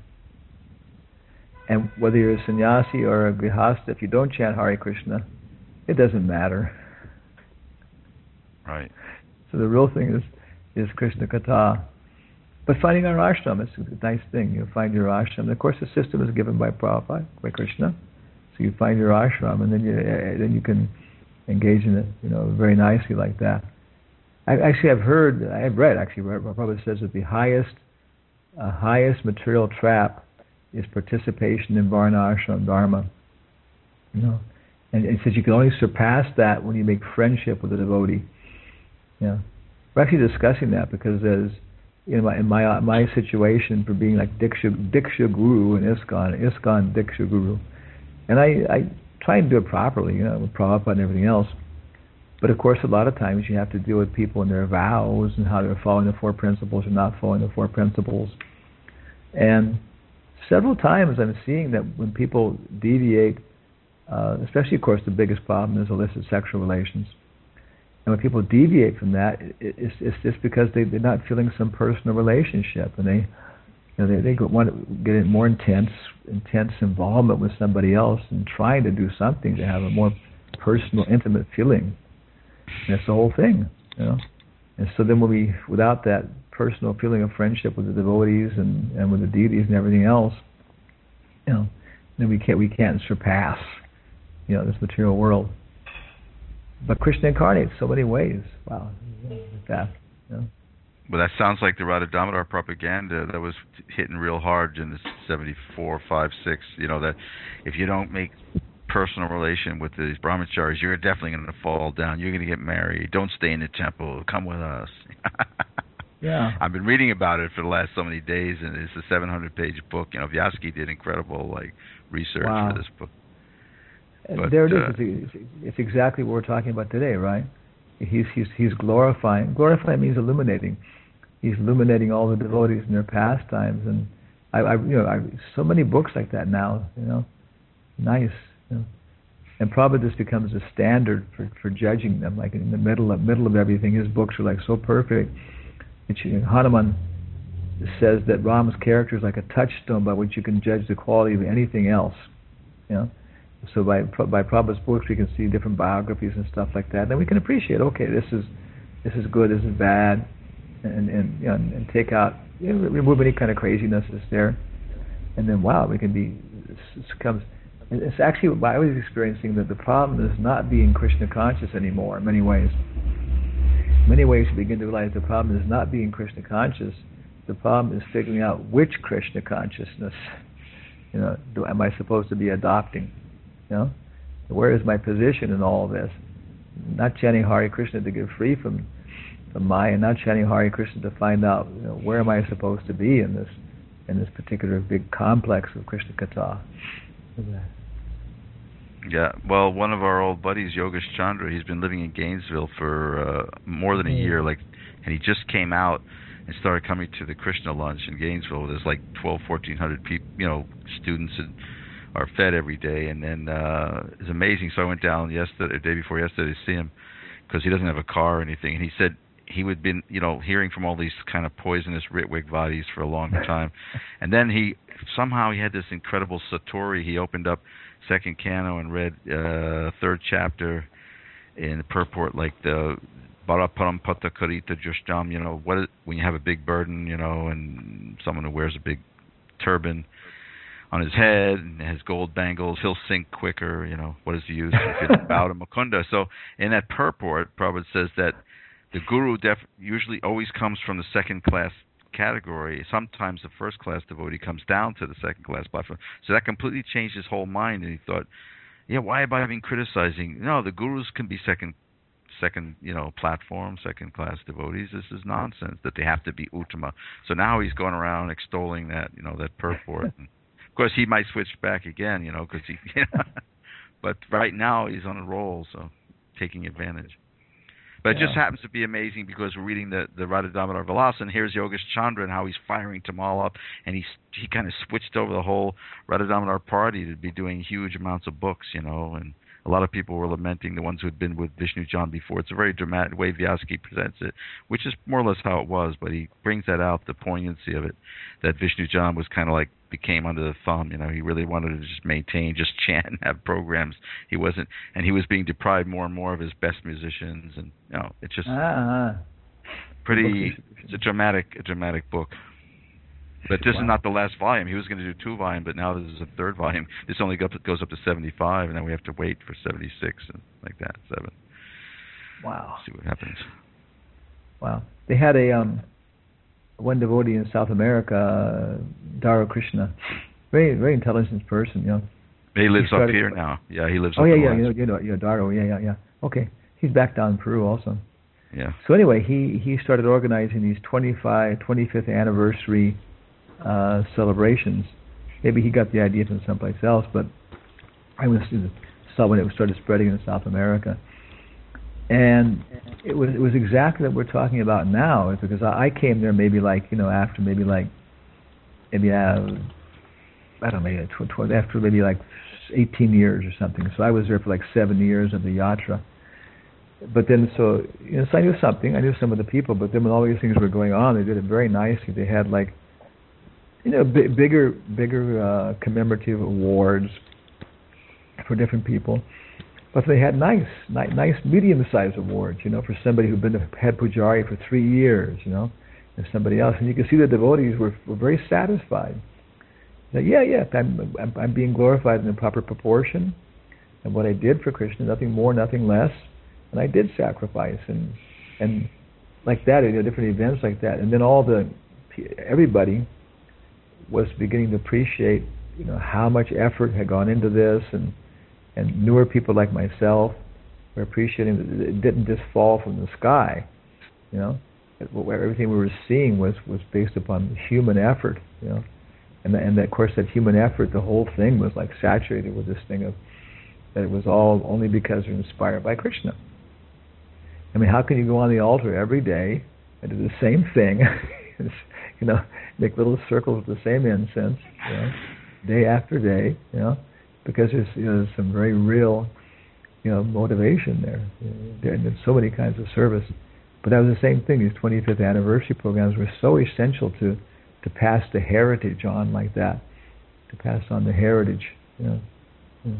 And whether you're a sannyasi or a grihastha, if you don't chant Hare Krishna, it doesn't matter. Right. So the real thing is is Krishna Katha. But finding our ashram is a nice thing. You find your ashram. And of course, the system is given by Prabhupada, by Krishna. So you find your ashram, and then you then you can engage in it, you know, very nicely like that. I, actually, I've heard, I've read, actually, Prabhupada says that the highest, uh, highest material trap is participation in Varna Ashram Dharma. You know, and it says you can only surpass that when you make friendship with a devotee. Yeah, we're actually discussing that because as in my in my my situation for being like Diksha Diksha Guru in ISKCON, ISKCON Diksha Guru, and I I try and do it properly, you know, with Prabhupada and everything else. But of course, a lot of times you have to deal with people and their vows and how they're following the four principles or not following the four principles. And several times I'm seeing that when people deviate, uh, especially, of course, the biggest problem is illicit sexual relations. And when people deviate from that, it, it's, it's just because they, they're not feeling some personal relationship, and they, you know, they, they want to get in more intense, intense involvement with somebody else and trying to do something to have a more personal, intimate feeling. And that's the whole thing, you know. And so then when we, without that personal feeling of friendship with the devotees and, and with the deities and everything else, you know, then we can't we can't surpass, you know, this material world. But Krishna incarnates so many ways. Wow, like that. You know. Well, that sounds like the Radha Damodar propaganda that was hitting real hard in the seventy-four, five, six. You know, that if you don't make personal relation with these brahmacharis, you're definitely going to fall down. You're going to get married. Don't stay in the temple. Come with us. Yeah. I've been reading about it for the last so many days, and it's a seven hundred page book. You know, Vyasky did incredible like research wow. for this book. But, there it is. Uh, it's, it's exactly what we're talking about today, right? He's he's he's glorifying. Glorifying means illuminating. He's illuminating all the devotees in their pastimes, and I, I you know, I, so many books like that now. You know, nice. You know. And probably this becomes a standard for, for judging them. Like in the middle of middle of everything, his books are like so perfect. It, you know, Hanuman says that Rama's character is like a touchstone by which you can judge the quality of anything else. You know. So by by Prabhupada's books, we can see different biographies and stuff like that. Then we can appreciate, okay, this is this is good, this is bad, and and you know, and, and take out, you know, remove any kind of craziness that's there, and then wow, we can be. It comes. It's actually I was experiencing that the problem is not being Krishna conscious anymore. In many ways, in many ways, you begin to realize the problem is not being Krishna conscious. The problem is figuring out which Krishna consciousness, you know, do, am I supposed to be adopting? You know, where is my position in all of this? Not chanting Hare Krishna to get free from from Maya, not chanting Hare Krishna to find out, you know, where am I supposed to be in this in this particular big complex of Krishna Katha. Yeah, well, one of our old buddies, Yogesh Chandra, he's been living in Gainesville for uh, more than a year, like, and he just came out and started coming to the Krishna lunch in Gainesville. There's like twelve, fourteen hundred people, you know, students and are fed every day, and then uh, it's amazing. So I went down yesterday, the day before yesterday, to see him because he doesn't have a car or anything, and he said he would been, you know, hearing from all these kind of poisonous Ritwik Vadis for a long time, and then he somehow he had this incredible satori. He opened up second canto and read uh, third chapter in the purport, like the Baraparam Pata Karita Jushdam. You know, what is, when you have a big burden, you know, and someone who wears a big turban on his head and has gold bangles, he'll sink quicker. You know, what is the use if you bow to Mukunda? So in that purport, Prabhupada says that the guru def- usually always comes from the second class category. Sometimes the first class devotee comes down to the second class platform. So that completely changed his whole mind, and he thought, yeah, why am I even criticizing? No, the gurus can be second second, you know, platform, second class devotees. This is nonsense that they have to be Uttama. So now he's going around extolling that, you know, that purport. And of course, he might switch back again, you know, because he, you know, but right now he's on a roll, so taking advantage. But it yeah. just happens to be amazing because we're reading the, the Radha Damodar Vilasa, and here's Yogesh Chandra and how he's firing Tamal up, and he's, he kind of switched over the whole Radha Damodar party to be doing huge amounts of books, you know, and a lot of people were lamenting the ones who had been with Vishnu John before. It's a very dramatic way Vyasaki presents it, which is more or less how it was, but he brings that out, the poignancy of it, that Vishnu John was kind of like became under the thumb, you know. He really wanted to just maintain, just chant and have programs. He wasn't, and he was being deprived more and more of his best musicians, and you know, it's just uh-huh. pretty. It's a dramatic, a dramatic book. But this wow. is not the last volume. He was going to do two volumes, but now this is a third volume. This only goes up to seventy-five, and then we have to wait for seventy-six and like that, seven. Wow. See what happens. Wow. They had a um, one devotee in South America, uh, Dara Krishna, very very intelligent person, you know. He lives he started, up here now. Yeah, he lives. Oh up yeah, in yeah, you know, you know, you know, Dara. Yeah, yeah, yeah. Okay, he's back down in Peru also. Yeah. So anyway, he he started organizing these twenty-five, twenty-fifth anniversary uh, celebrations. Maybe he got the idea from someplace else, but I was saw when it started spreading in South America, and it was it was exactly what we're talking about now. Because I, I came there maybe like you know after maybe like maybe uh, I don't know maybe tw- tw- after maybe like eighteen years or something. So I was there for like seven years of the yatra. But then, so you know, so I knew something. I knew some of the people. But then, when all these things were going on, they did it very nicely. They had like, you know, b- bigger, bigger uh, commemorative awards for different people. But they had nice, ni- nice medium-sized awards. You know, for somebody who'd been a head pujari for three years. You know, and somebody else, and you could see the devotees were were very satisfied. That yeah, yeah, I'm, I'm I'm being glorified in the proper proportion, and what I did for Krishna, nothing more, nothing less. And I did sacrifice, and and like that, you know, different events like that, and then all the everybody was beginning to appreciate, you know, how much effort had gone into this, and and newer people like myself were appreciating that it didn't just fall from the sky, you know, where everything we were seeing was was based upon human effort, you know, and and that, of course that human effort, the whole thing was like saturated with this thing of that it was all only because they're inspired by Krishna. I mean, how can you go on the altar every day and do the same thing, you know, make little circles with the same incense, you know, day after day, you know, because there's, you know, there's some very real, you know, motivation there. You know, there's so many kinds of service. But that was the same thing. These twenty-fifth anniversary programs were so essential to, to pass the heritage on like that, to pass on the heritage, you know. You know.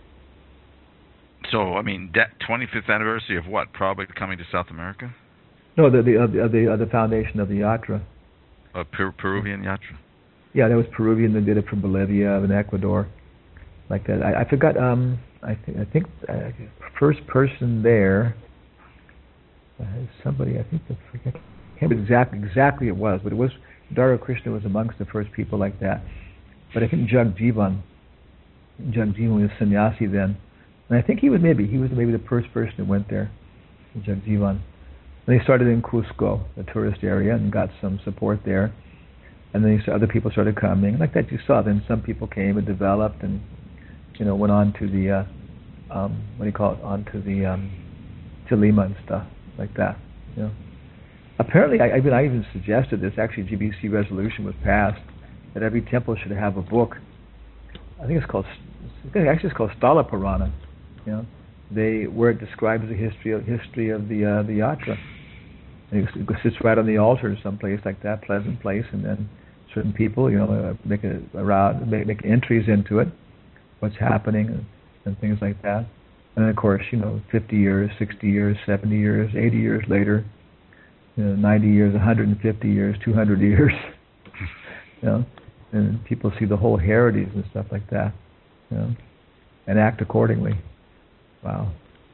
So, I mean, that twenty-fifth anniversary of what? Probably coming to South America? No, the the uh, the, uh, the foundation of the Yatra. Uh, per- Peruvian Yatra? Yeah, that was Peruvian. They did it from Bolivia and Ecuador, like that. I, I forgot. Um, I think I think uh, first person there. Uh, somebody I think I forget. I can't remember exactly exactly it was, but it was Dara Krishna was amongst the first people like that. But I think Jagjivan, Jagjivan was sannyasi then. And I think he was maybe he was maybe the first person who went there, Jagjivan. And they started in Cusco, the tourist area, and got some support there. And then other people started coming, like that you saw. Then some people came and developed, and you know went on to the uh, um, what do you call it? On to the um, to Lima and stuff like that. You know. Apparently, I, I even I even suggested this. Actually, G B C resolution was passed that every temple should have a book. I think it's called. I think actually it's called Sthala Purana. You know, they where it describes the history of history of the uh, the yatra. And he sits right on the altar, someplace like that, pleasant place, and then certain people, you know, uh, make a, a route, make, make entries into it, what's happening, and, and things like that. And of course, you know, fifty years, sixty years, seventy years, eighty years later, you know, ninety years, one hundred fifty years, two hundred years, you know, and people see the whole heritage and stuff like that, you know, and act accordingly. Wow.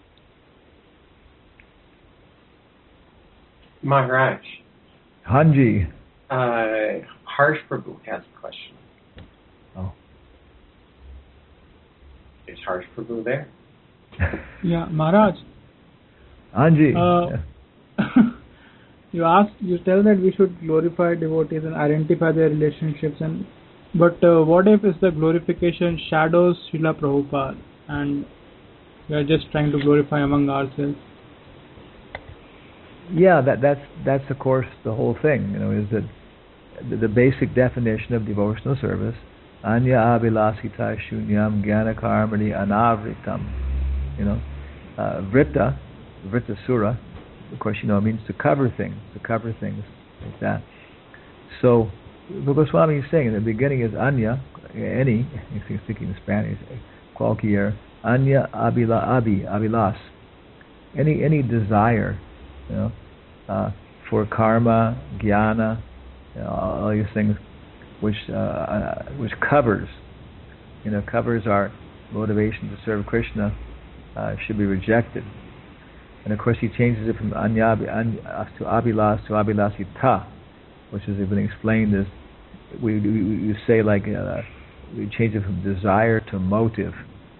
Maharaj. Hanji. Uh, Harsh Prabhu has a question. Oh. Is Harsh Prabhu there? Yeah, Maharaj. Hanji. Uh, you ask, you tell that we should glorify devotees and identify their relationships, and but uh, what if is the glorification shadows Srila Prabhupada, and we are just trying to glorify among ourselves? Yeah, that that's that's of course the whole thing. You know, is that the, the basic definition of devotional service, anya abhilasita shunyam jnana karmani anavritam. You know, uh, vrita, vrita sura, of course, you know, it means to cover things, to cover things like that. So, what Goswami is saying in the beginning is anya, any, if you're speaking in Spanish, cualquier, anya abhila abhi, abhilas, any any desire, you know, uh, for karma, jnana, you know, all these things, which uh, uh, which covers, you know, covers our motivation to serve Krishna, uh, should be rejected. And of course, he changes it from anya to abhilas to abhilasita, which has been explained as we we, we say like uh, we change it from desire to motive.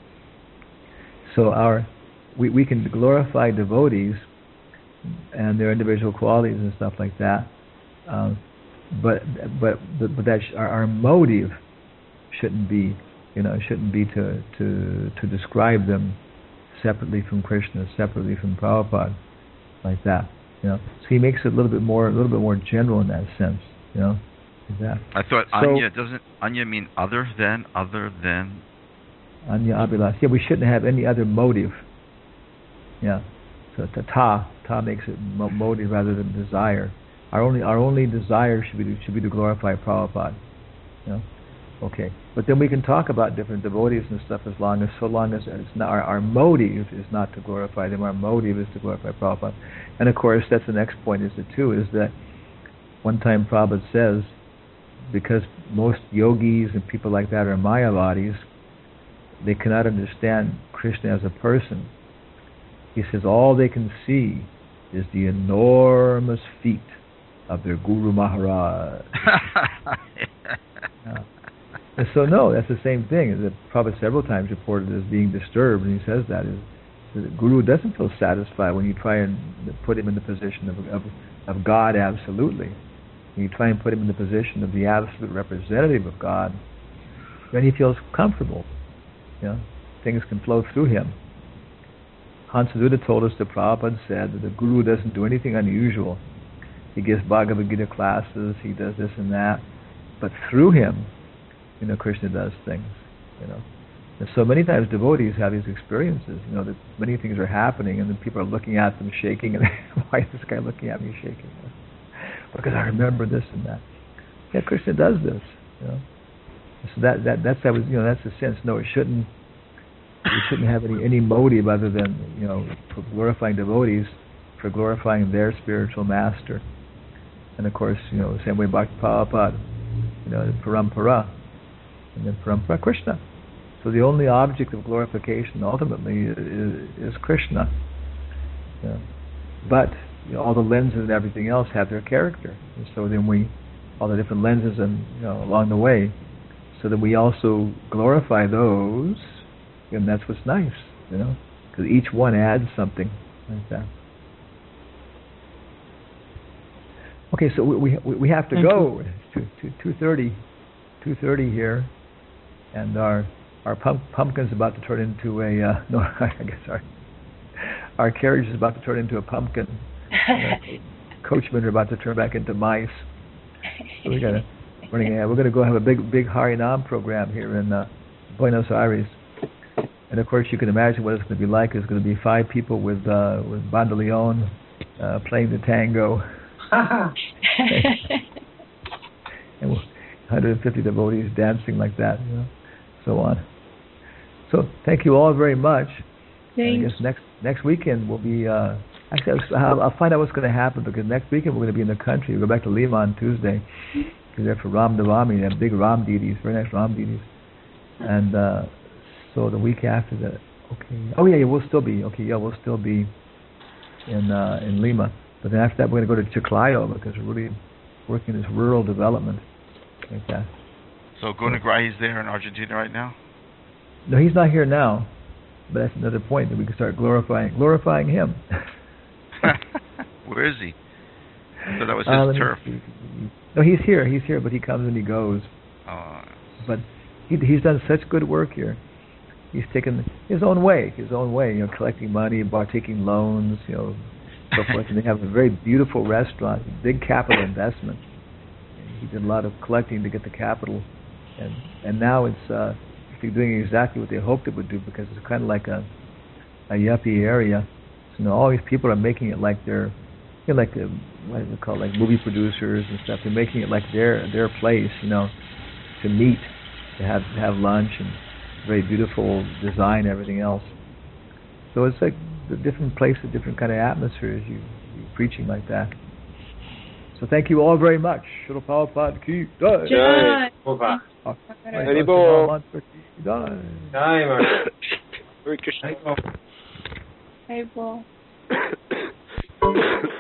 So our we we can glorify devotees and their individual qualities and stuff like that, um, but but but that sh- our, our motive shouldn't be, you know, shouldn't be to to to describe them separately from Krishna, separately from Prabhupada, like that, you know. So he makes it a little bit more a little bit more general in that sense, you know. Like that. I thought so, anya doesn't anya mean other than other than. Anya abhilas. Yeah, we shouldn't have any other motive. Yeah. So ta ta makes it mo- motive rather than desire. Our only our only desire should be to, should be to glorify Prabhupada. You know? Okay. But then we can talk about different devotees and stuff as long as so long as it's not, our our motive is not to glorify them. Our motive is to glorify Prabhupada. And of course, that's the next point is the two is that one time Prabhupada says, because most yogis and people like that are Mayavadis, they cannot understand Krishna as a person. He says all they can see is the enormous feet of their Guru Maharaj. yeah. And so no, that's the same thing. The Prophet several times reported as being disturbed, and he says that is the Guru doesn't feel satisfied when you try and put him in the position of of, of God absolutely. When you try and put him in the position of the absolute representative of God, then he feels comfortable. You know, things can flow through him. Hansaduta told us that Prabhupada said that the Guru doesn't do anything unusual. He gives Bhagavad Gita classes, he does this and that, but through him, you know, Krishna does things, you know. And so many times devotees have these experiences, you know, that many things are happening and then people are looking at them shaking, and why is this guy looking at me shaking? Because I remember this and that. Yeah, Krishna does this, you know. So that that that's that was you know that's the sense. No, it shouldn't. We shouldn't have any any motive other than, you know, for glorifying devotees, for glorifying their spiritual master. And of course, you know, the same way Bhakti Prabhupada, you know, Parampara, and then Parampara Krishna. So the only object of glorification ultimately is, is Krishna. You know. But you know, all the lenses and everything else have their character, and so then we, all the different lenses and, you know, along the way, so that we also glorify those, and that's what's nice, you know, because each one adds something like that. Okay, so we we, we have to Thank go to to two thirty, two thirty here, and our our pump, pumpkin's about to turn into a uh, no, I guess our our carriage is about to turn into a pumpkin. Uh, coachmen are about to turn back into mice. So we gotta running ahead. We're gonna go have a big big Harinam program here in uh, Buenos Aires, and of course you can imagine what it's going to be like. It's going to be five people with uh, with bandolion uh, playing the tango. And one hundred fifty devotees dancing like that, you know, so on. So thank you all very much. Thanks. I guess next next weekend will be. Uh, actually, I'll, I'll find out what's going to happen because next weekend we're going to be in the country. We'll go back to Lima on Tuesday. Because they're for Ram Navami. They have big Ram deities, very nice Ram deities. And uh, so the week after that, okay. Oh yeah, yeah, we'll still be okay. Yeah, we'll still be in uh, in Lima. But then after that, we're going to go to Chiclayo because we're really working this rural development like that. So Gunagrahi's there in Argentina right now? No, he's not here now. But that's another point that we can start glorifying glorifying him. Where is he? So that was his uh, turf. See. No, he's here. He's here, but he comes and he goes. Oh. But he, he's done such good work here. He's taken his own way, his own way. You know, collecting money, about taking loans, you know, so forth. And they have a very beautiful restaurant, big capital investment. And he did a lot of collecting to get the capital, and and now it's uh, it's doing exactly what they hoped it would do because it's kind of like a a yuppie area. So, you know, all these people are making it like they're, you know, like the, what do they call it, like movie producers and stuff. They're making it like their their place, you know, to meet, to have to have lunch, and very beautiful design, everything else. So it's like the different places, different kind of atmospheres. You, you preaching like that. So thank you all very much. Srila Prabhupada ki jai. Jai. Over. Haribol. Jai. Jai, Mark. Hare Krishna. Hey, Paul.